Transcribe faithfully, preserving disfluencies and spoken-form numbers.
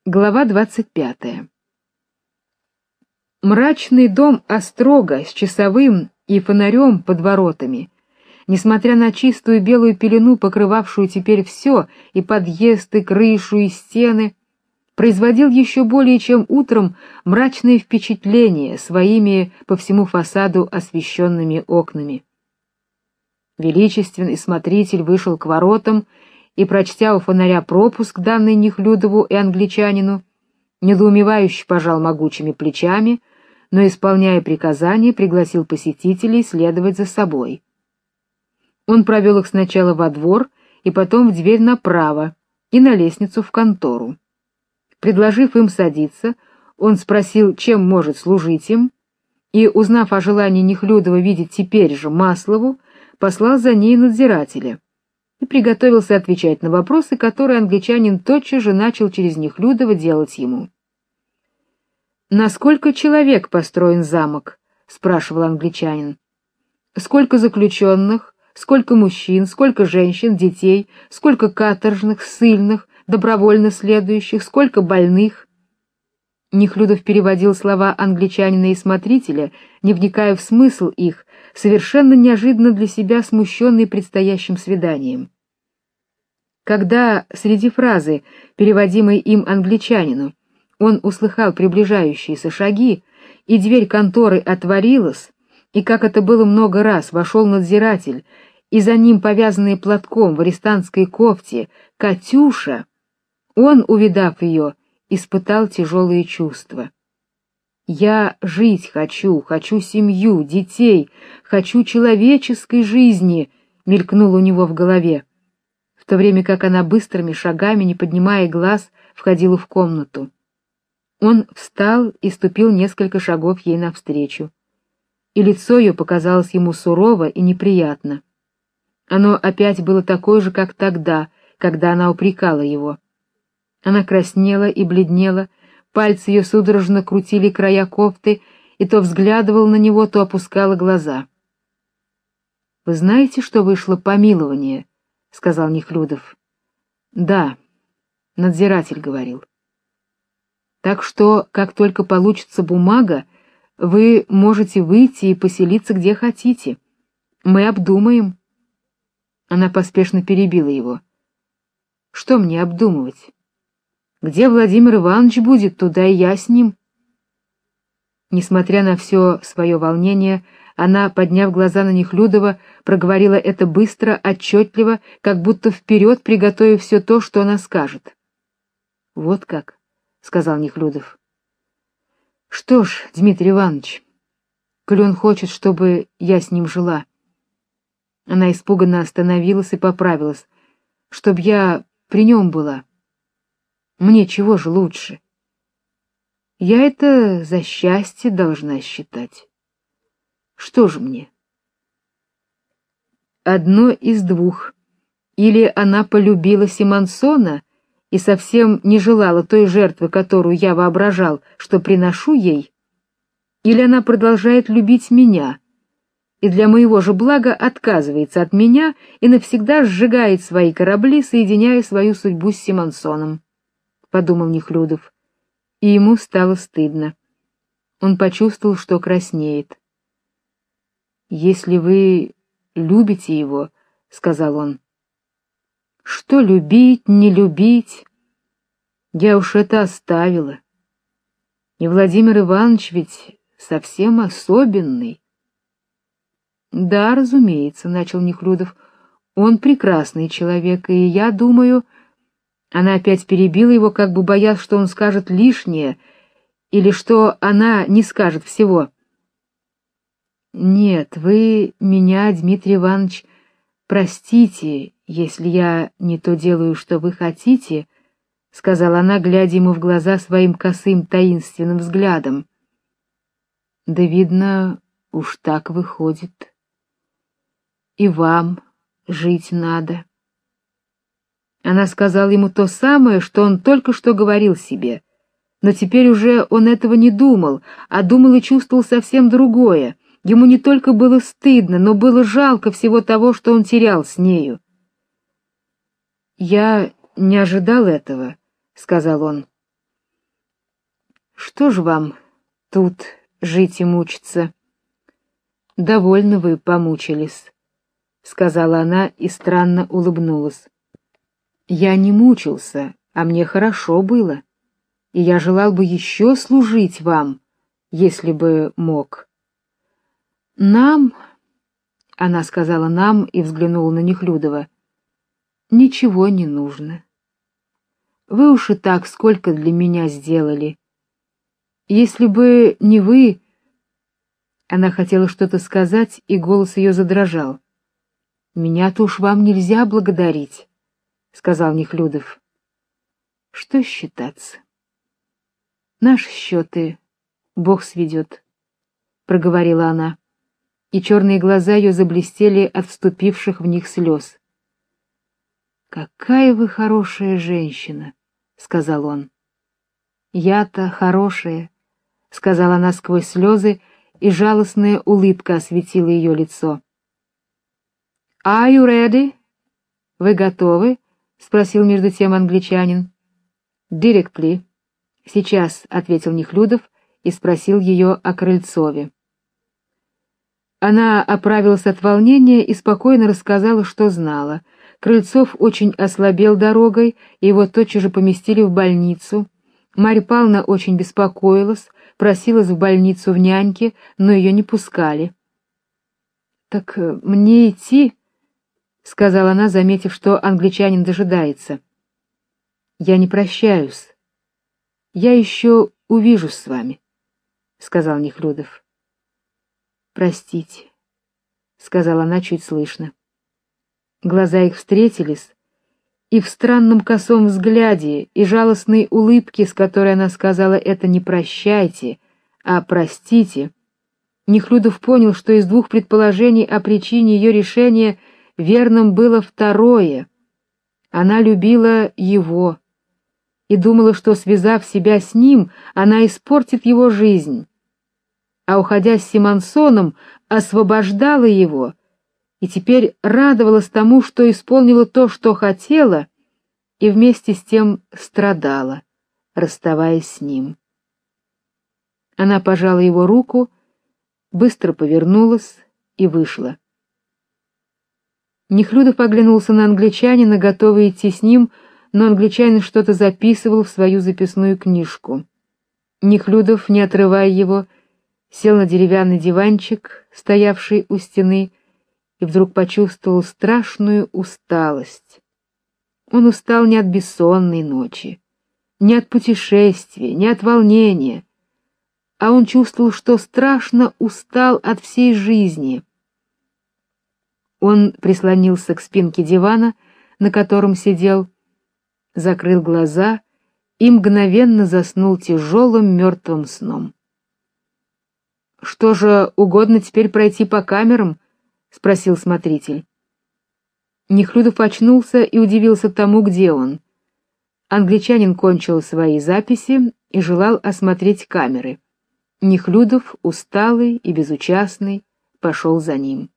Глава двадцать пятая. Мрачный дом острога с часовым и фонарем под воротами, несмотря на чистую белую пелену, покрывавшую теперь все, и подъезд, и крышу, и стены, производил еще более чем утром мрачное впечатление своими по всему фасаду освещенными окнами. Величественный смотритель вышел к воротам и, прочтя у фонаря пропуск, данный Нехлюдову и англичанину, недоумевающе пожал могучими плечами, но, исполняя приказание, пригласил посетителей следовать за собой. Он провел их сначала во двор и потом в дверь направо и на лестницу в контору. Предложив им садиться, он спросил, чем может служить им, и, узнав о желании Нехлюдова видеть теперь же Маслову, послал за ней надзирателя и приготовился отвечать на вопросы, которые англичанин тотчас же начал через Нехлюдова делать ему. «На сколько человек построен замок?» — спрашивал англичанин. «Сколько заключенных, сколько мужчин, сколько женщин, детей, сколько каторжных, ссыльных, добровольно следующих, сколько больных?» Нехлюдов переводил слова англичанина и смотрителя, не вникая в смысл их, совершенно неожиданно для себя смущенный предстоящим свиданием. Когда среди фразы, переводимой им англичанину, он услыхал приближающиеся шаги, и дверь конторы отворилась, и, как это было много раз, вошел надзиратель, и за ним, повязанная платком в арестантской кофте, Катюша, он, увидав ее, испытал тяжелые чувства. «Я жить хочу, хочу семью, детей, хочу человеческой жизни», — мелькнуло у него в голове, в то время как она быстрыми шагами, не поднимая глаз, входила в комнату. Он встал и ступил несколько шагов ей навстречу, и лицо ее показалось ему сурово и неприятно. Оно опять было такое же, как тогда, когда она упрекала его. Она краснела и бледнела, пальцы ее судорожно крутили края кофты, и то взглядывала на него, то опускала глаза. — Вы знаете, что вышло помилование? — сказал Нехлюдов. — Да, надзиратель говорил. — Так что, как только получится бумага, вы можете выйти и поселиться где хотите. Мы обдумаем. Она поспешно перебила его. — Что мне обдумывать? Где Владимир Иванович будет, туда и я с ним. Несмотря на все свое волнение, она, подняв глаза на Нехлюдова, проговорила это быстро, отчетливо, как будто вперед приготовив все то, что она скажет. — Вот как, — сказал Нехлюдов. — Что ж, Дмитрий Иванович, коли он хочет, чтобы я с ним жила. Она испуганно остановилась и поправилась. — Чтоб я при нем была. Мне чего же лучше? Я это за счастье должна считать. Что же мне? Одно из двух. Или она полюбила Симонсона и совсем не желала той жертвы, которую я воображал, что приношу ей, или она продолжает любить меня и для моего же блага отказывается от меня и навсегда сжигает свои корабли, соединяя свою судьбу с Симонсоном, — подумал Нехлюдов, и ему стало стыдно. Он почувствовал, что краснеет. — Если вы любите его, — сказал он. — Что любить, не любить? Я уж это оставила. И Владимир Иванович ведь совсем особенный. — Да, разумеется, — начал Нехлюдов, — он прекрасный человек, и я думаю... Она опять перебила его, как бы боясь, что он скажет лишнее, или что она не скажет всего. — Нет, вы меня, Дмитрий Иванович, простите, если я не то делаю, что вы хотите, — сказала она, глядя ему в глаза своим косым таинственным взглядом. — Да, видно, уж так выходит. И вам жить надо. Она сказала ему то самое, что он только что говорил себе, но теперь уже он этого не думал, а думал и чувствовал совсем другое. Ему не только было стыдно, но было жалко всего того, что он терял с нею. — Я не ожидал этого, — сказал он. Что ж вам тут жить и мучиться? Довольно вы помучились, сказала она и странно улыбнулась. Я не мучился, а мне хорошо было, и я желал бы еще служить вам, если бы мог. Нам, она сказала нам и взглянула на Нехлюдова, ничего не нужно. Вы уж и так сколько для меня сделали. Если бы не вы... Она хотела что-то сказать, и голос ее задрожал. Меня-то уж вам нельзя благодарить, сказал Нехлюдов. Что считаться? Наши счеты Бог сведет, проговорила она, и черные глаза ее заблестели от вступивших в них слез. Какая вы хорошая женщина, сказал он. Я-то хорошая, сказала она сквозь слезы, и жалостная улыбка осветила ее лицо. Are you ready? Вы готовы? Спросил между тем англичанин. Directly. Сейчас, ответил Нехлюдов и спросил ее о Крыльцове. Она оправилась от волнения и спокойно рассказала, что знала. Крыльцов очень ослабел дорогой, и его тотчас же поместили в больницу. Марья Павловна очень беспокоилась, просилась в больницу в няньки, но ее не пускали. Так мне идти, сказала она, заметив, что англичанин дожидается. Я не прощаюсь. Я еще увижусь с вами, сказал Нехлюдов. Простите, сказала она чуть слышно. Глаза их встретились, и в странном косом взгляде и жалостной улыбке, с которой она сказала это не прощайте, а простите, Нехлюдов понял, что из двух предположений о причине ее решения верным было второе. Она любила его и думала, что, связав себя с ним, она испортит его жизнь, а, уходя с Симонсоном, освобождала его, и теперь радовалась тому, что исполнила то, что хотела, и вместе с тем страдала, расставаясь с ним. Она пожала его руку, быстро повернулась и вышла. Нехлюдов оглянулся на англичанина, готовый идти с ним, но англичанин что-то записывал в свою записную книжку. Нехлюдов, не отрывая его, сел на деревянный диванчик, стоявший у стены, и вдруг почувствовал страшную усталость. Он устал не от бессонной ночи, не от путешествия, не от волнения, а он чувствовал, что страшно устал от всей жизни. Он прислонился к спинке дивана, на котором сидел, закрыл глаза и мгновенно заснул тяжелым мертвым сном. Что же, угодно теперь пройти по камерам? Спросил смотритель. Нехлюдов очнулся и удивился тому, где он. Англичанин кончил свои записи и желал осмотреть камеры. Нехлюдов, усталый и безучастный, пошел за ним.